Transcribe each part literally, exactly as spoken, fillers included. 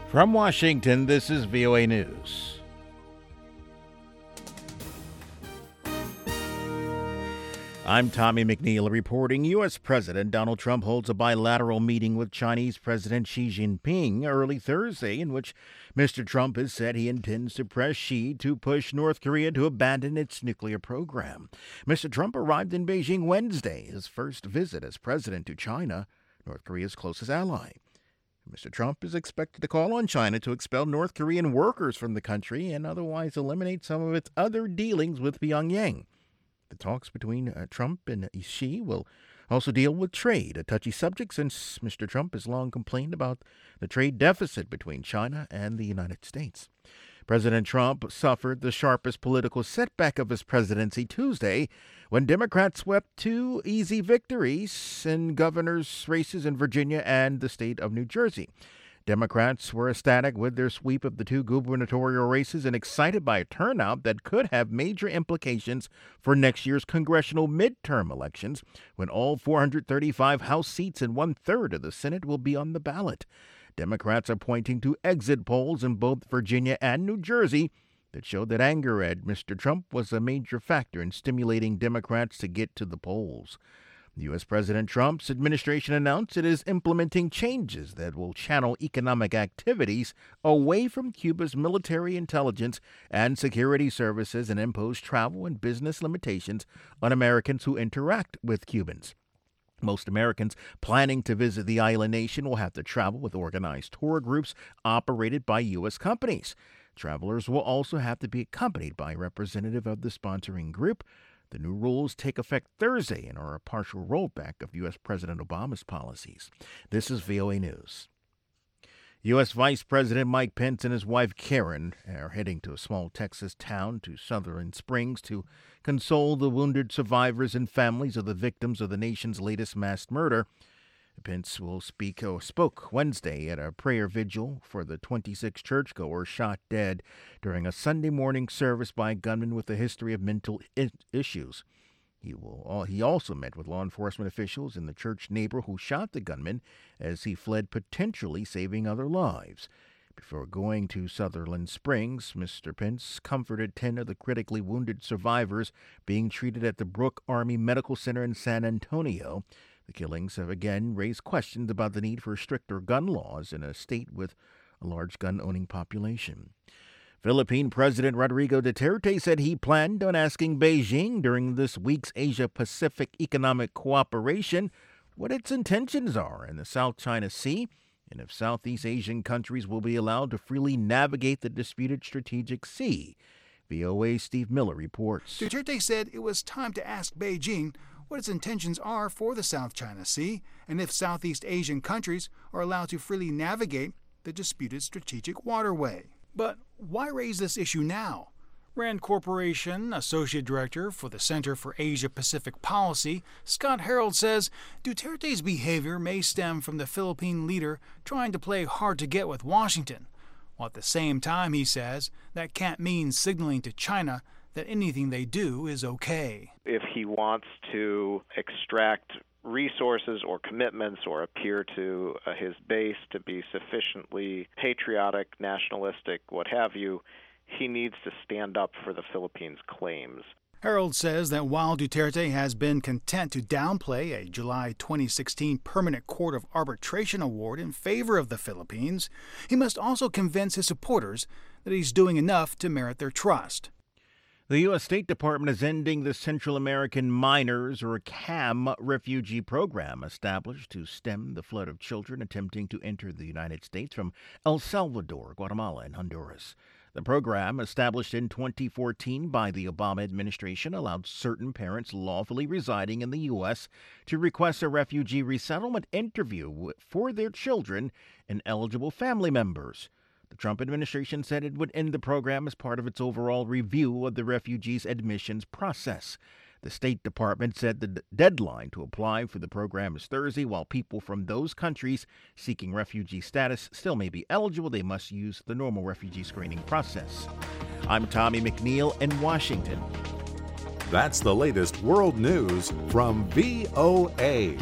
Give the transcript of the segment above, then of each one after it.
From Washington, this is V O A News. I'm Tommy McNeil reporting. U S. President Donald Trump holds a bilateral meeting with Chinese President Xi Jinping early Thursday, in which Mister Trump has said he intends to press Xi to push North Korea to abandon its nuclear program. Mister Trump arrived in Beijing Wednesday, his first visit as president to China, North Korea's closest ally. Mister Trump is expected to call on China to expel North Korean workers from the country and otherwise eliminate some of its other dealings with Pyongyang. The talks between uh, Trump and Xi will also deal with trade, a touchy subject since Mister Trump has long complained about the trade deficit between China and the United States. President Trump suffered the sharpest political setback of his presidency Tuesday when Democrats swept two easy victories in governors' races in Virginia and the state of New Jersey. Democrats were ecstatic with their sweep of the two gubernatorial races and excited by a turnout that could have major implications for next year's congressional midterm elections, when all four hundred thirty-five House seats and one-third of the Senate will be on the ballot. Democrats are pointing to exit polls in both Virginia and New Jersey that showed that anger at Mister Trump was a major factor in stimulating Democrats to get to the polls. U S. President Trump's administration announced it is implementing changes that will channel economic activities away from Cuba's military intelligence and security services and impose travel and business limitations on Americans who interact with Cubans. Most Americans planning to visit the island nation will have to travel with organized tour groups operated by U S companies. Travelers will also have to be accompanied by a representative of the sponsoring group. The new rules take effect Thursday and are a partial rollback of U S. President Obama's policies. This is V O A News. U S. Vice President Mike Pence and his wife Karen are heading to a small Texas town to Sutherland Springs to console the wounded survivors and families of the victims of the nation's latest mass murder. Pence will speak or spoke Wednesday at a prayer vigil for the twenty-six churchgoers shot dead during a Sunday morning service by a gunman with a history of mental I- issues. He will. He also met with law enforcement officials in the church neighbor who shot the gunman as he fled, potentially saving other lives. Before going to Sutherland Springs, Mister Pence comforted ten of the critically wounded survivors being treated at the Brooke Army Medical Center in San Antonio. The killings have again raised questions about the need for stricter gun laws in a state with a large gun-owning population. Philippine President Rodrigo Duterte said he planned on asking Beijing during this week's Asia-Pacific Economic Cooperation what its intentions are in the South China Sea and if Southeast Asian countries will be allowed to freely navigate the disputed strategic sea. V O A's Steve Miller reports. Duterte said it was time to ask Beijing what its intentions are for the South China Sea and if Southeast Asian countries are allowed to freely navigate the disputed strategic waterway. But why raise this issue now? Rand Corporation Associate Director for the Center for Asia-Pacific Policy, Scott Harold, says Duterte's behavior may stem from the Philippine leader trying to play hard to get with Washington, while at the same time, he says, that can't mean signaling to China that anything they do is okay. If he wants to extract resources or commitments or appear to uh, his base to be sufficiently patriotic, nationalistic, what have you, he needs to stand up for the Philippines' claims. Harold says that while Duterte has been content to downplay a July twenty sixteen Permanent Court of Arbitration award in favor of the Philippines, he must also convince his supporters that he's doing enough to merit their trust. The U S. State Department is ending the Central American Minors, or C A M, refugee program established to stem the flood of children attempting to enter the United States from El Salvador, Guatemala, and Honduras. The program, established in twenty fourteen by the Obama administration, allowed certain parents lawfully residing in the U S to request a refugee resettlement interview for their children and eligible family members. The Trump administration said it would end the program as part of its overall review of the refugees' admissions process. The State Department said the d- deadline to apply for the program is Thursday. While people from those countries seeking refugee status still may be eligible, they must use the normal refugee screening process. I'm Tommy McNeil in Washington. That's the latest world news from V O A.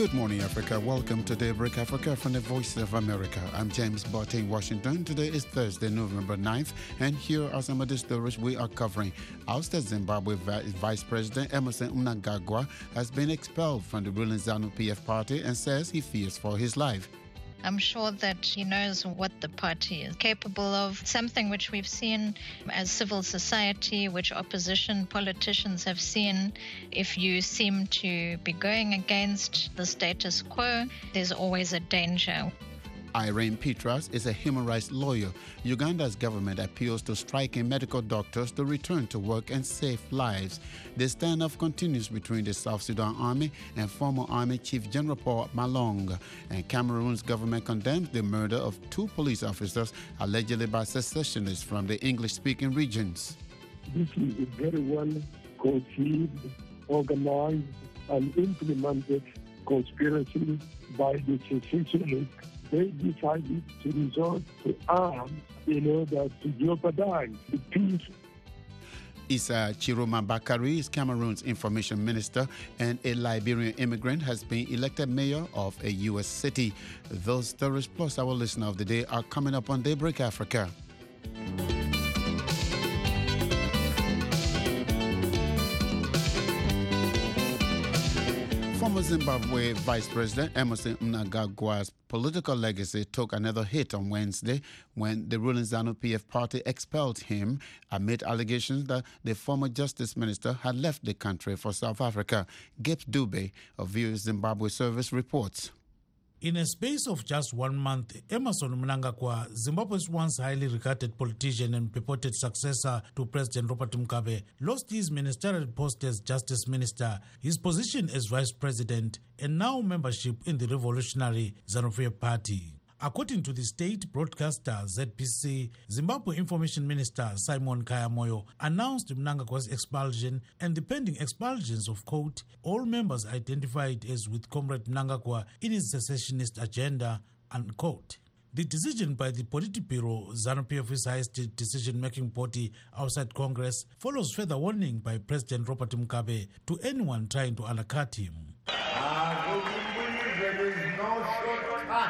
Good morning, Africa. Welcome to Daybreak Africa from the Voice of America. I'm James Barton in Washington. Today is Thursday, November ninth, and here are some of the stories we are covering. Ousted Zimbabwe Vice President Emmerson Mnangagwa has been expelled from the ruling ZANU-P F party and says he fears for his life. I'm sure that he knows what the party is capable of, something which we've seen as civil society, which opposition politicians have seen. If you seem to be going against the status quo, there's always a danger. Irene Petras is a human rights lawyer. Uganda's government appeals to striking medical doctors to return to work and save lives. The standoff continues between the South Sudan Army and former Army Chief General Paul Malong. And Cameroon's government condemns the murder of two police officers allegedly by secessionists from the English-speaking regions. This is a very well conceived, organized, and implemented conspiracy by the secessionists. They decided to resort to arms in order to jeopardize the peace. Issa Chiroma Bakari is Cameroon's information minister, and a Liberian immigrant has been elected mayor of a U S city. Those stories plus our listener of the day are coming up on Daybreak Africa. Former Zimbabwe Vice President Emmerson Mnangagwa's political legacy took another hit on Wednesday when the ruling ZANU-P F party expelled him amid allegations that the former justice minister had left the country for South Africa. Gibbs Dube of V O A Zimbabwe Service reports. In a space of just one month, Emmerson Mnangagwa, Zimbabwe's once highly regarded politician and purported successor to President Robert Mugabe, lost his ministerial post as Justice Minister, his position as Vice President, and now membership in the revolutionary ZANU-P F party. According to the state broadcaster Z P C, Zimbabwe Information Minister Simon Kayamoyo announced Mnangagwa's expulsion and the pending expulsions of, quote, all members identified as with Comrade Mnangagwa in his secessionist agenda, unquote. The decision by the Politburo, ZANU-P F's highest decision-making body outside Congress, follows further warning by President Robert Mugabe to anyone trying to undercut him. There is no shortcut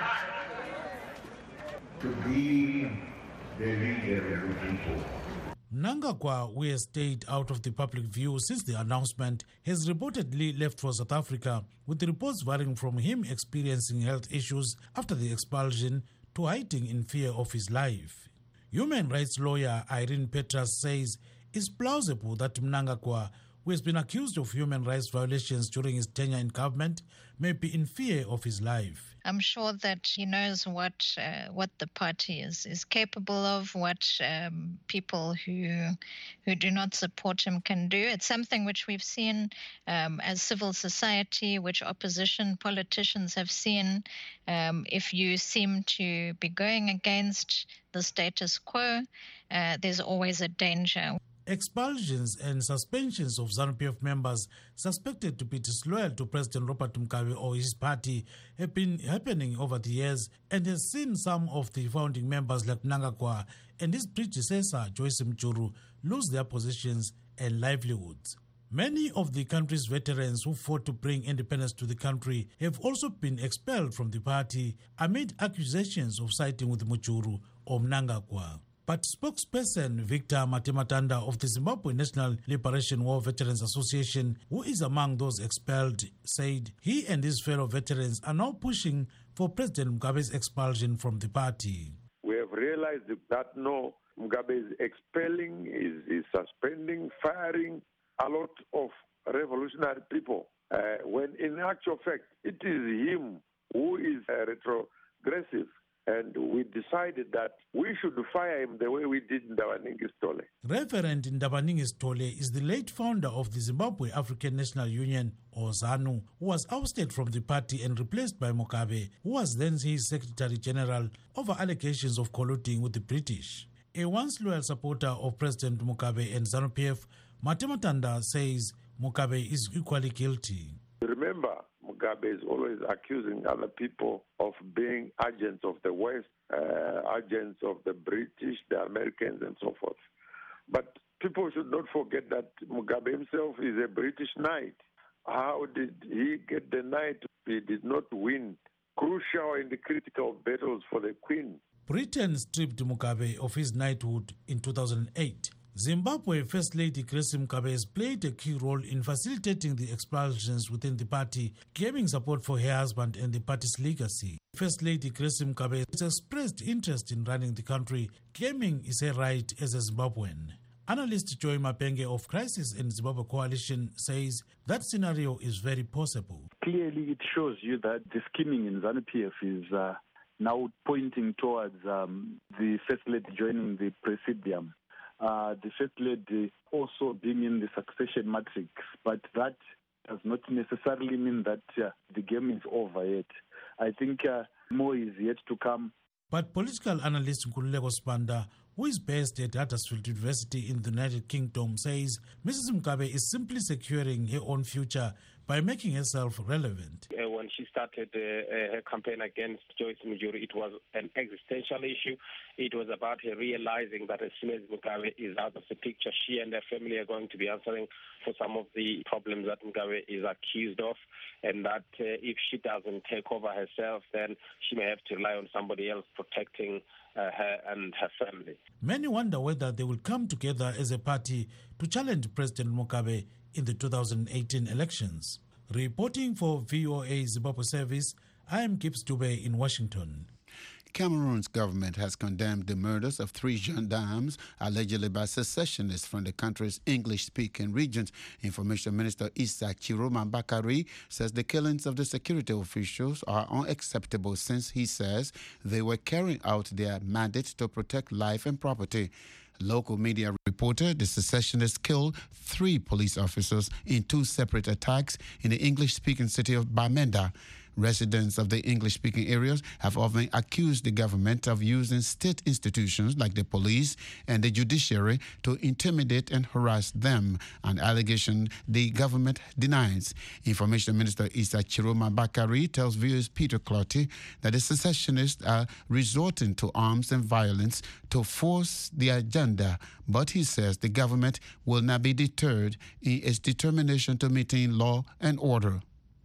to be the leader of the people. Mnangagwa, who has stayed out of the public view since the announcement, has reportedly left for South Africa, with reports varying from him experiencing health issues after the expulsion to hiding in fear of his life. Human rights lawyer Irene Petras says it's plausible that Mnangagwa, who has been accused of human rights violations during his tenure in government, may be in fear of his life. I'm sure that he knows what uh, what the party is is capable of, what um, people who who do not support him can do. It's something which we've seen um, as civil society, which opposition politicians have seen. Um, if you seem to be going against the status quo, uh, there's always a danger. Expulsions and suspensions of ZANU-P F members suspected to be disloyal to President Robert Mugabe or his party have been happening over the years and has seen some of the founding members like Mnangagwa and his predecessor Joyce Mchuru lose their positions and livelihoods. Many of the country's veterans who fought to bring independence to the country have also been expelled from the party amid accusations of siding with Mchuru or Mnangagwa. But spokesperson Victor Matematanda of the Zimbabwe National Liberation War Veterans Association, who is among those expelled, said he and his fellow veterans are now pushing for President Mugabe's expulsion from the party. We have realized that no, Mugabe is expelling, is, is suspending, firing a lot of revolutionary people, uh, when in actual fact it is him who is uh, retrogressive. And we decided that we should fire him the way we did Ndabaningi Stole. Reverend Ndabaningi Stole is the late founder of the Zimbabwe African National Union, or ZANU, who was ousted from the party and replaced by Mugabe, who was then his Secretary General, over allegations of colluding with the British. A once loyal supporter of President Mugabe and ZANU-P F, Matematanda says Mugabe is equally guilty. Remember, Mugabe is always accusing other people of being agents of the West, uh, agents of the British, the Americans, and so forth. But people should not forget that Mugabe himself is a British knight. How did he get the knight he did not win crucial and critical battles for the Queen. Britain stripped Mugabe of his knighthood in two thousand eight. Zimbabwe First Lady Grace Mugabe has played a key role in facilitating the expulsions within the party, claiming support for her husband and the party's legacy. First Lady Grace Mugabe has expressed interest in running the country, claiming it's her right as a Zimbabwean. Analyst Joy Mapenge of Crisis in Zimbabwe Coalition says that scenario is very possible. Clearly, it shows you that the scheming in ZANU-P F is uh, now pointing towards um, the First Lady joining the Presidium. Uh, the First Lady also being in the succession matrix, but that does not necessarily mean that uh, the game is over yet. I think uh, more is yet to come. But political analyst Nkululeko Sibanda, who is based at Huddersfield University in the United Kingdom, says Missus Mugabe is simply securing her own future by making herself relevant. Uh, when she started uh, uh, her campaign against Joyce Mujuru, it was an existential issue. It was about her realizing that as soon as Mugabe is out of the picture, she and her family are going to be answering for some of the problems that Mugabe is accused of, and that uh, if she doesn't take over herself, then she may have to rely on somebody else protecting uh, her and her family. Many wonder whether they will come together as a party to challenge President Mugabe in the two thousand eighteen elections. Reporting for V O A Zimbabwe Service, I am Gibbs Dube in Washington. Cameroon's government has condemned the murders of three gendarmes allegedly by secessionists from the country's English-speaking regions. Information Minister Issa Chiroma Bakari says the killings of the security officials are unacceptable since he says they were carrying out their mandate to protect life and property. Local media reported the secessionists killed three police officers in two separate attacks in the English-speaking city of Bamenda. Residents of the English-speaking areas have often accused the government of using state institutions like the police and the judiciary to intimidate and harass them, an allegation the government denies. Information Minister Issa Chiroma Bakari tells viewers Peter Clotty that the secessionists are resorting to arms and violence to force the agenda, but he says the government will not be deterred in its determination to maintain law and order.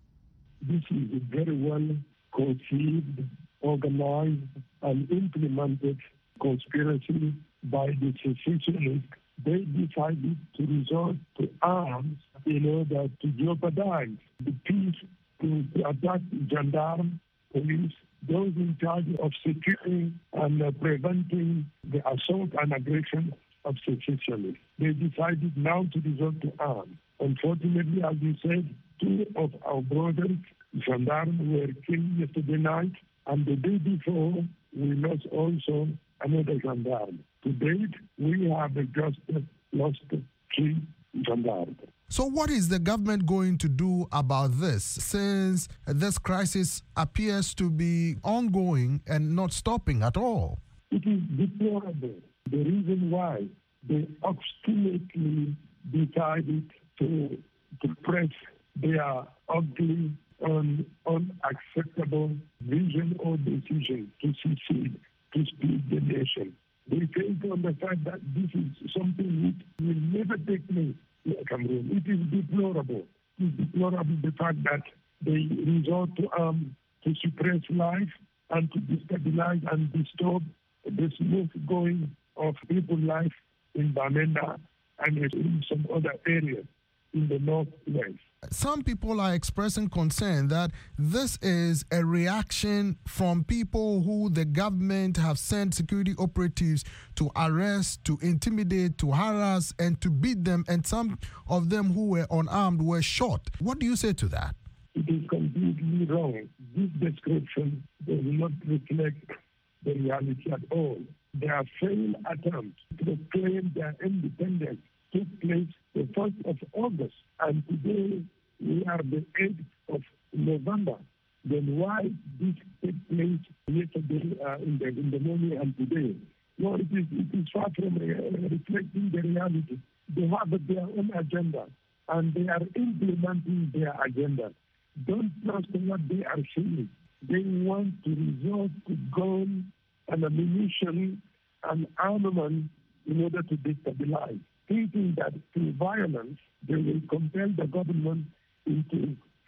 This is a very well conceived, organized, and implemented conspiracy by the secessionists. They decided to resort to arms in order to jeopardize the peace, to, to attack gendarmes, police, those in charge of securing and uh, preventing the assault and aggression of secessionists. They decided now to resort to arms. Unfortunately, as you said, two of our brothers, gendarmes, were killed yesterday night, and the day before, we lost also another gendarme. To date, we have just lost three gendarmes. So what is the government going to do about this, since this crisis appears to be ongoing and not stopping at all? It is deplorable. The reason why they obstinately decided to, to press their ugly and unacceptable vision or decision to secede, to split the nation. They fail to understand that this is something which will never take place in Cameroon. It is deplorable. It is deplorable the fact that they resort to arms um, to suppress life and to destabilize and disturb the smooth going of people's life in Bamenda and in some other areas in the northwest. Some people are expressing concern that this is a reaction from people who the government have sent security operatives to arrest, to intimidate, to harass, and to beat them, and some of them who were unarmed were shot. What do you say to that? It is completely wrong. This description does not reflect the reality at all. Their failed attempt to claim their independence took place the first of August, and today we are the eighth of November. Then why this took place yesterday uh, in, the, in the morning and today? No, it is, it is far from uh, reflecting the reality. They have their own agenda, and they are implementing their agenda. Don't trust what they are saying. They want to resort to guns and ammunition and armament in order to destabilize, thinking that through violence they will compel the government into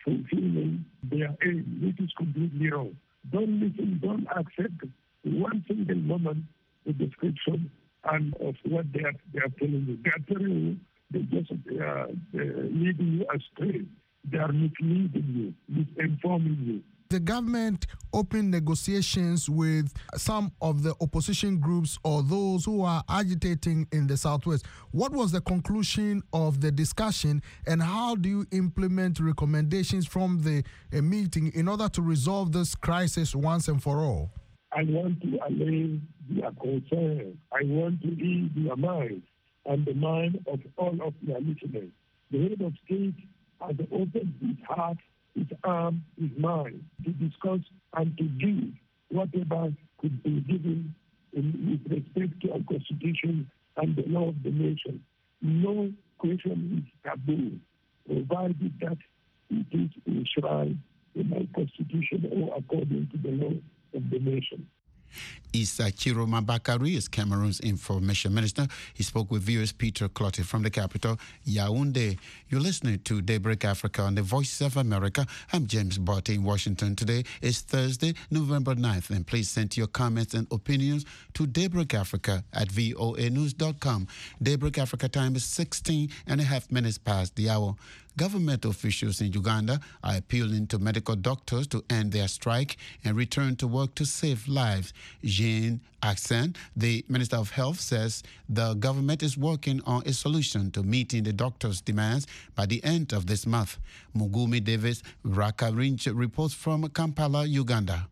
fulfilling their aim, which is completely wrong. Don't listen, don't accept one single moment the description and of what they are, they are telling you. They are telling you, they just uh, uh, leading you astray. They are misleading you, misinforming you. The government opened negotiations with some of the opposition groups or those who are agitating in the Southwest. What was the conclusion of the discussion, and how do you implement recommendations from the uh, meeting in order to resolve this crisis once and for all? I want to allay their concern. I want to ease their mind and the mind of all of their listeners. The head of state has opened his heart, his arm, his mind to discuss and to give whatever could be given in, with respect to our Constitution and the law of the nation. No question is taboo, provided that it is enshrined in our Constitution or according to the law of the nation. Issa Chiroma Bakari is Cameroon's information minister. He spoke with viewers Peter Clottey from the capital, Yaoundé. You're listening to Daybreak Africa on the Voices of America. I'm James Barty in Washington. Today is Thursday, November ninth, and please send your comments and opinions to Daybreak Africa at voa news dot com. Daybreak Africa time is sixteen and a half minutes past the hour. Government officials in Uganda are appealing to medical doctors to end their strike and return to work to save lives. Jean Aksen, the Minister of Health, says the government is working on a solution to meeting the doctors' demands by the end of this month. Mugumi Davis Rakarinch reports from Kampala, Uganda.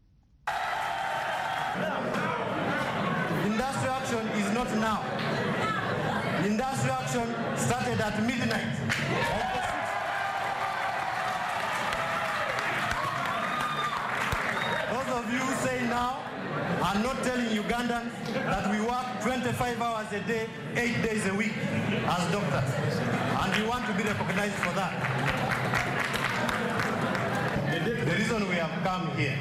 Industrial action is not now. Industrial action started at midnight. Those of you who say now are not telling Ugandans that we work twenty-five hours a day, eight days a week as doctors. And we want to be recognized for that. The reason we have come here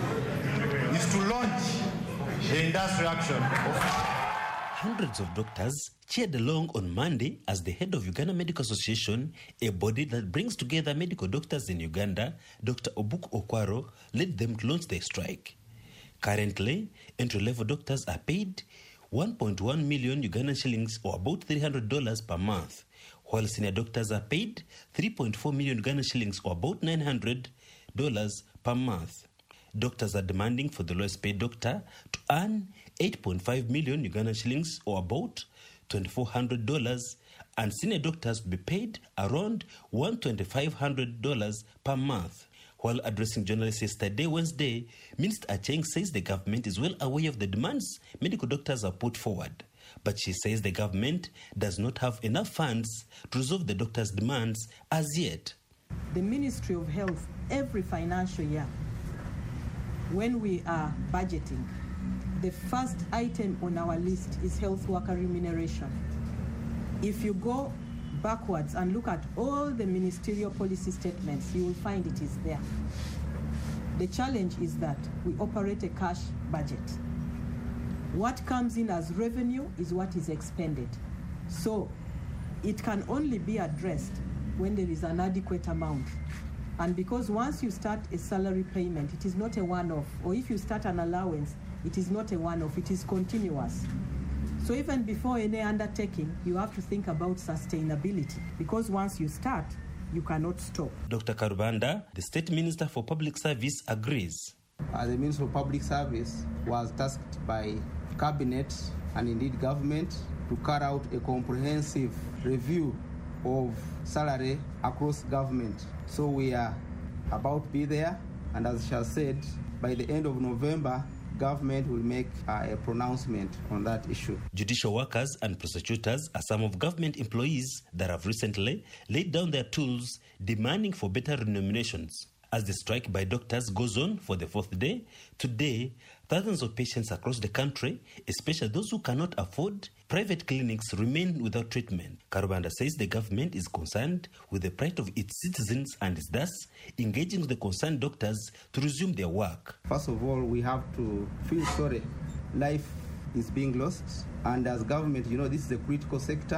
is to launch the industrial action. Hundreds of doctors cheered along on Monday as the head of Uganda Medical Association, a body that brings together medical doctors in Uganda, Doctor Obuk Okwaro, led them to launch their strike. Currently, entry-level doctors are paid one point one million Ugandan shillings, or about three hundred dollars per month, while senior doctors are paid three point four million Ugandan shillings, or about nine hundred dollars per month. Doctors are demanding for the lowest paid doctor to earn eight point five million Ugandan shillings, or about two thousand four hundred dollars, and senior doctors to be paid around one thousand twenty-five hundred dollars per month. While addressing journalists yesterday, Wednesday, Minister Acheng says the government is well aware of the demands medical doctors have put forward. But she says the government does not have enough funds to resolve the doctors' demands as yet. The Ministry of Health, every financial year, when we are budgeting, the first item on our list is health worker remuneration. If you go backwards and look at all the ministerial policy statements, you will find it is there. The challenge is that we operate a cash budget. What comes in as revenue is what is expended. So it can only be addressed when there is an adequate amount. And because once you start a salary payment, it is not a one-off, or if you start an allowance, it is not a one-off, it is continuous. So even before any undertaking, you have to think about sustainability, because once you start, you cannot stop. Doctor Karubanda, the State Minister for Public Service, agrees. Uh, the Minister for Public Service was tasked by Cabinet and indeed government to carry out a comprehensive review of salary across government. So we are about to be there, and as she has said, by the end of November, government will make uh, a pronouncement on that issue. Judicial workers and prosecutors are some of government employees that have recently laid down their tools demanding for better remunerations. As the strike by doctors goes on for the fourth day, today, thousands of patients across the country, especially those who cannot afford private clinics, remain without treatment. Karubanda says the government is concerned with the plight of its citizens and is thus engaging the concerned doctors to resume their work. First of all, we have to feel sorry. Life is being lost, and as government, you know, this is a critical sector.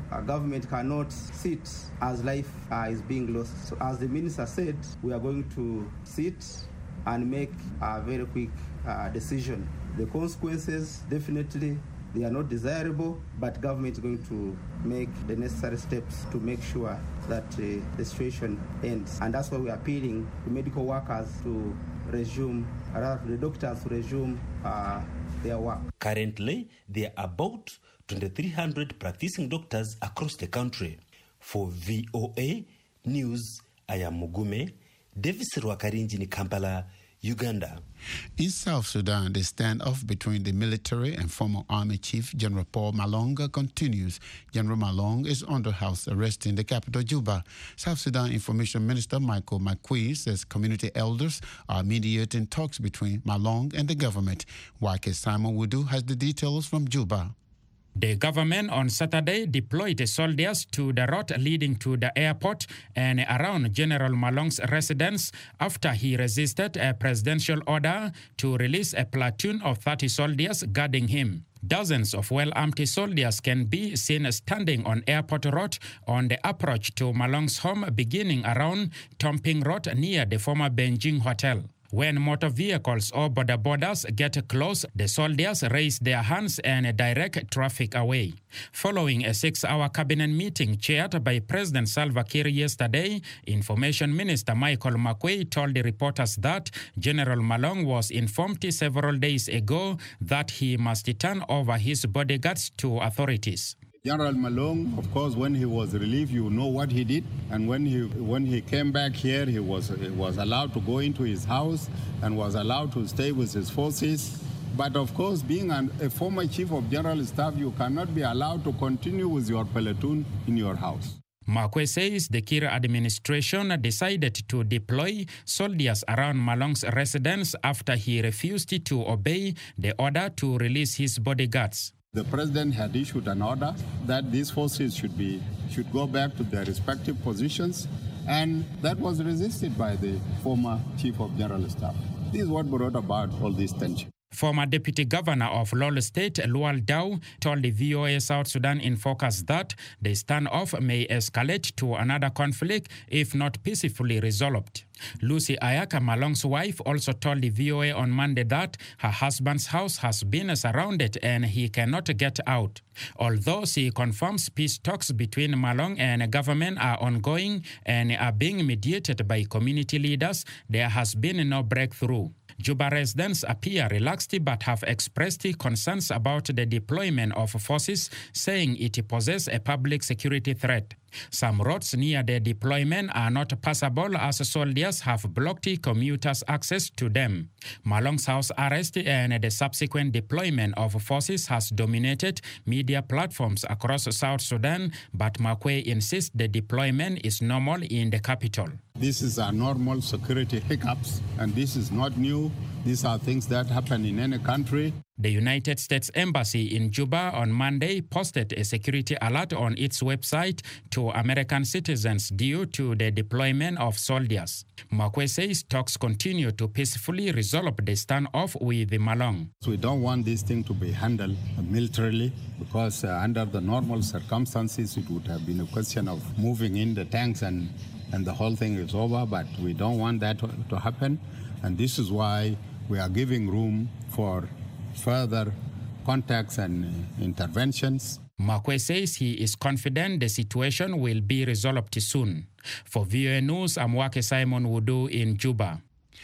uh, government cannot sit as life uh, is being lost. So as the minister said, we are going to sit and make a very quick uh, decision. The consequences, definitely, they are not desirable, but government is going to make the necessary steps to make sure that uh, the situation ends. And that's why we are appealing to medical workers to resume, rather the doctors to resume uh, their work. Currently, there are about twenty-three hundred practicing doctors across the country. For V O A News, I am Mugume, Davis Rwakarinji in Kampala, Uganda. In South Sudan, the standoff between the military and former Army Chief General Paul Malong continues. General Malong is under house arrest in the capital, Juba. South Sudan Information Minister Michael Makui says community elders are mediating talks between Malong and the government. Y K Simon Wudu has the details from Juba. The government on Saturday deployed soldiers to the road leading to the airport and around General Malong's residence after he resisted a presidential order to release a platoon of thirty soldiers guarding him. Dozens of well-armed soldiers can be seen standing on Airport Road on the approach to Malong's home beginning around Tomping Road near the former Beijing Hotel. When motor vehicles or border borders get close, the soldiers raise their hands and direct traffic away. Following a six-hour cabinet meeting chaired by President Salva Kiir yesterday, Information Minister Michael Makui told the reporters that General Malong was informed several days ago that he must turn over his bodyguards to authorities. General Malong, of course, when he was relieved, you know what he did. And when he when he came back here, he was, he was allowed to go into his house and was allowed to stay with his forces. But of course, being an, a former chief of general staff, you cannot be allowed to continue with your platoon in your house. Makwe says the Kiir administration decided to deploy soldiers around Malong's residence after he refused to obey the order to release his bodyguards. The president had issued an order that these forces should be should go back to their respective positions, and that was resisted by the former chief of general staff. This is what brought about all this tension. Former Deputy Governor of Lol State, Lual Daw, told the V O A South Sudan in Focus that the standoff may escalate to another conflict if not peacefully resolved. Lucy Ayaka, Malong's wife, also told the V O A on Monday that her husband's house has been surrounded and he cannot get out. Although she confirms peace talks between Malong and government are ongoing and are being mediated by community leaders, there has been no breakthrough. Juba residents appear relaxed but have expressed concerns about the deployment of forces, saying it poses a public security threat. Some roads near the deployment are not passable as soldiers have blocked commuters' access to them. Malong's house arrest and the subsequent deployment of forces has dominated media platforms across South Sudan, but Makwe insists the deployment is normal in the capital. This is a normal security hiccups, and this is not new. These are things that happen in any country. The United States Embassy in Juba on Monday posted a security alert on its website to American citizens due to the deployment of soldiers. Makwe says talks continue to peacefully resolve the standoff with Malong. So we don't want this thing to be handled militarily because uh, under the normal circumstances it would have been a question of moving in the tanks and, and the whole thing is over, but we don't want that to, to happen. And this is why we are giving room for further contacts and uh, interventions. Makwe says he is confident the situation will be resolved soon. For V O A News, I'm Wake Simon Wudu in Juba.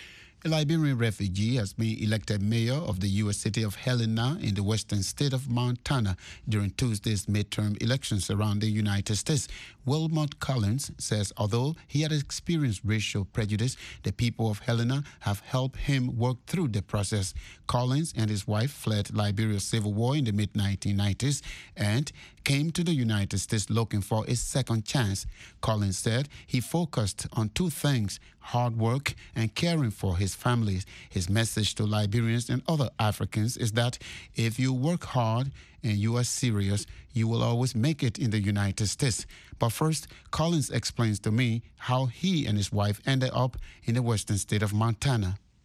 A Liberian refugee has been elected mayor of the U S city of Helena in the western state of Montana during Tuesday's midterm elections around the United States. Wilmot Collins says although he had experienced racial prejudice, the people of Helena have helped him work through the process. Collins and his wife fled Liberia's civil war in the mid nineteen nineties and came to the United States looking for a second chance. Collins said he focused on two things: hard work and caring for his family. His message to Liberians and other Africans is that if you work hard and you are serious, you will always make it in the United States. But first, Collins explains to me how he and his wife ended up in the western state of Montana.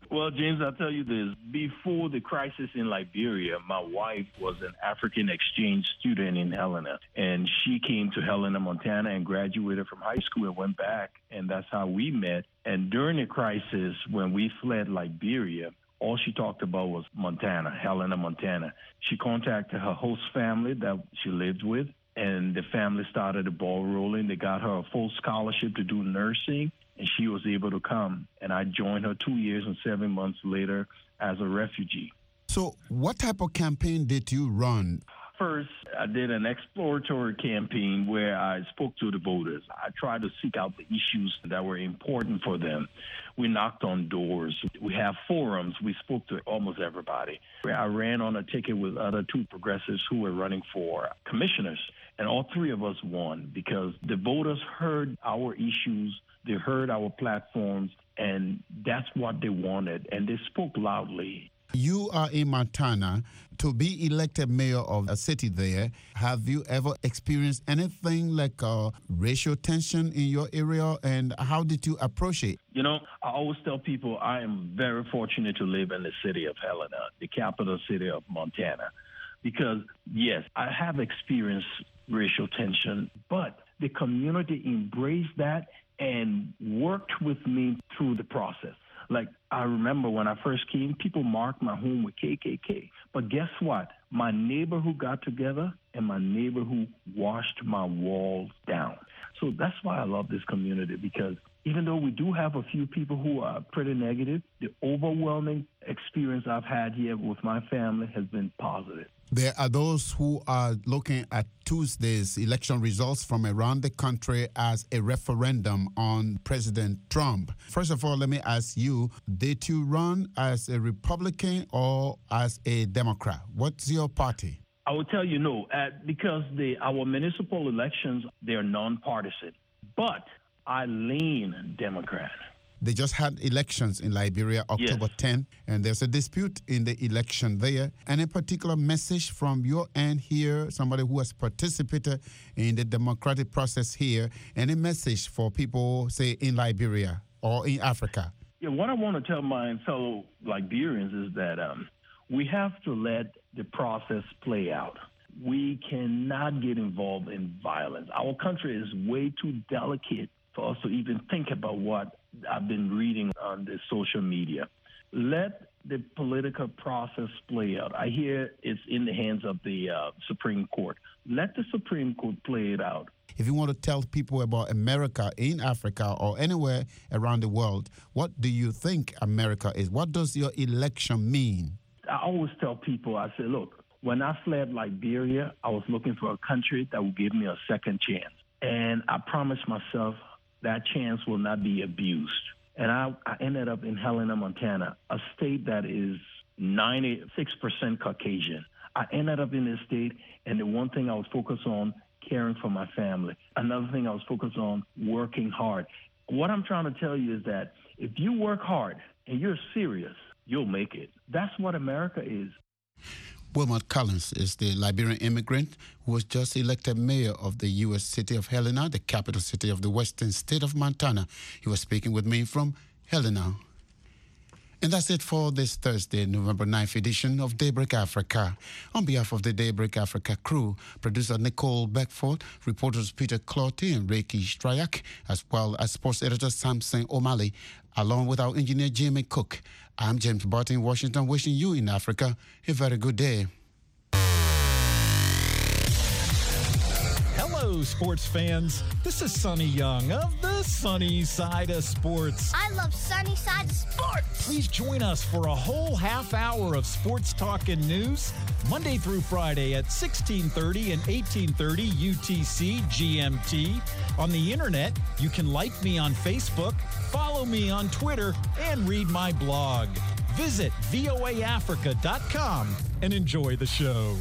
Well, James, I'll tell you this. Before the crisis in Liberia, my wife was an African exchange student in Helena. And she came to Helena, Montana, and graduated from high school and went back. And that's how we met. And during the crisis, when we fled Liberia, all she talked about was Montana, Helena, Montana. She contacted her host family that she lived with, and the family started the ball rolling. They got her a full scholarship to do nursing, and she was able to come. And I joined her two years and seven months later as a refugee. So what type of campaign did you run? First, I did an exploratory campaign where I spoke to the voters. I tried to seek out the issues that were important for them. We knocked on doors. We have forums. We spoke to almost everybody. I ran on a ticket with other two progressives who were running for commissioners, and all three of us won because the voters heard our issues, they heard our platforms, and that's what they wanted, and they spoke loudly. You are in Montana. To be elected mayor of a city there, have you ever experienced anything like uh, racial tension in your area, and how did you approach it? You know, I always tell people I am very fortunate to live in the city of Helena, the capital city of Montana, because, yes, I have experienced racial tension, but the community embraced that and worked with me through the process. Like, I remember when I first came, people marked my home with K K K. But guess what? My neighbor who got together and my neighbor who washed my walls down. So that's why I love this community, because even though we do have a few people who are pretty negative, the overwhelming experience I've had here with my family has been positive. There are those who are looking at Tuesday's election results from around the country as a referendum on President Trump. First of all, let me ask you, did you run as a Republican or as a Democrat? What's your party? I will tell you no, uh, because the our municipal elections, they're nonpartisan. But I lean Democrat. They just had elections in Liberia October yes. tenth, and there's a dispute in the election there. Any particular message from your end here, somebody who has participated in the democratic process here, any message for people, say, in Liberia or in Africa? Yeah, what I want to tell my fellow Liberians is that um, we have to let the process play out. We cannot get involved in violence. Our country is way too delicate for us to even think about what I've been reading on the social media. Let the political process play out. I hear it's in the hands of the uh, Supreme Court. Let the Supreme Court play it out. If you want to tell people about America in Africa or anywhere around the world, what do you think America is? What does your election mean? I always tell people, I say, look, when I fled Liberia, I was looking for a country that would give me a second chance. And I promised myself that chance will not be abused. And I, I ended up in Helena, Montana, a state that is ninety-six percent Caucasian. I ended up in this state, and the one thing I was focused on, caring for my family. Another thing I was focused on, working hard. What I'm trying to tell you is that if you work hard and you're serious, you'll make it. That's what America is. Wilmot Collins is the Liberian immigrant who was just elected mayor of the U S city of Helena, the capital city of the western state of Montana. He was speaking with me from Helena. And that's it for this Thursday, November ninth edition of Daybreak Africa. On behalf of the Daybreak Africa crew, producer Nicole Beckford, reporters Peter Clotty and Reiki Strayak, as well as sports editor Samson O'Malley, along with our engineer Jamie Cook, I'm James Barton in Washington, wishing you in Africa a very good day. Hello, sports fans. This is Sonny Young of the Sunny Side of Sports. I love Sunny Side of Sports. Please join us for a whole half hour of sports talk and news, Monday through Friday at sixteen thirty and eighteen thirty U T C G M T. On the internet, you can like me on Facebook, follow me on Twitter, and read my blog. Visit V O A Africa dot com and enjoy the show.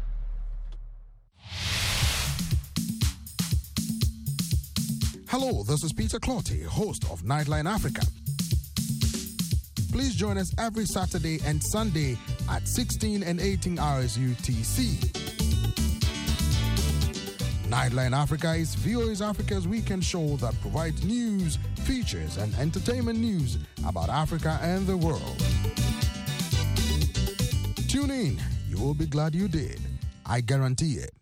Hello, this is Peter Clotty, host of Nightline Africa. Please join us every Saturday and Sunday at sixteen and eighteen hours U T C. Nightline Africa is V O A's Africa's weekend show that provides news, features, and entertainment news about Africa and the world. Tune in. You will be glad you did. I guarantee it.